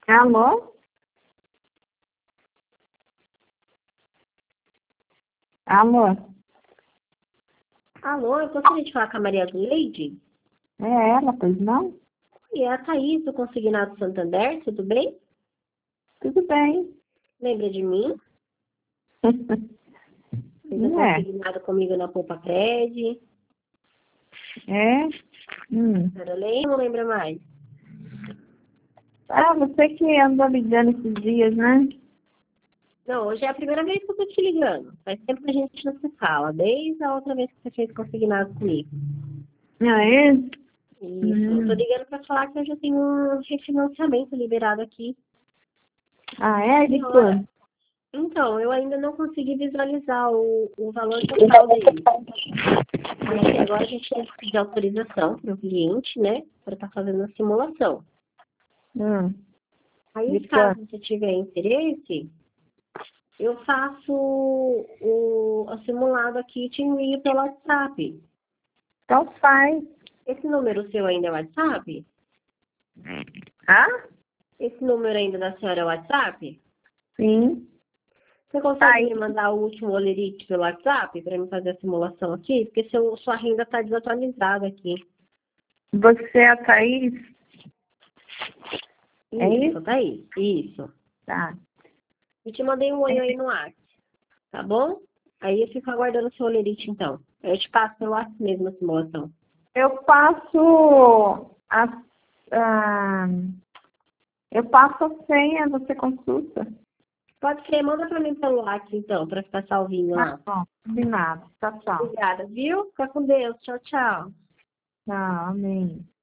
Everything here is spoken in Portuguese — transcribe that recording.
Alô? Alô? Alô, eu gostaria de falar com a Maria Gleide. É ela, pois não? E é a Thaís do Consignado Santander, tudo bem? Tudo bem. Lembra de mim? Fez um Não é? consignado comigo na Poupa Cred. É? Era lembra ou não lembra mais? Ah, você que andou ligando esses dias, né? Não, hoje é a primeira vez que eu tô te ligando. Faz tempo que a gente não se fala, desde a outra vez que você fez consignado comigo. Ah, é? Isso, eu tô ligando pra falar que eu já tenho um refinanciamento liberado aqui. Ah, é? De Senhora, quanto? então, eu ainda não consegui visualizar o valor total dele. Porque agora a gente tem que pedir autorização para o cliente, né? Para estar fazendo a simulação. Aí, De caso quanto? você tiver interesse, eu faço o simulado aqui e te envio pelo WhatsApp. Então faz. Esse número seu ainda é WhatsApp? Ah? Esse número ainda da senhora é WhatsApp? Sim. Você consegue Aí, me mandar o último olerite pelo WhatsApp para me fazer a simulação aqui? Porque sua renda está desatualizada aqui. você é a Thaís? É Isso, isso? tá aí. Isso. Tá. E te mandei um oi aí no WhatsApp, tá bom? Aí eu fico aguardando o seu olerite, então. Eu te passo pelo WhatsApp mesmo a simulação. Eu passo a, eu passo a senha, você consulta. Pode ser, manda pra mim pelo WhatsApp, então, pra ficar salvinho Tá lá. bom, combinado. Tchau, tchau. Obrigada, viu? Fica com Deus. Tchau, tchau. Tchau, amém.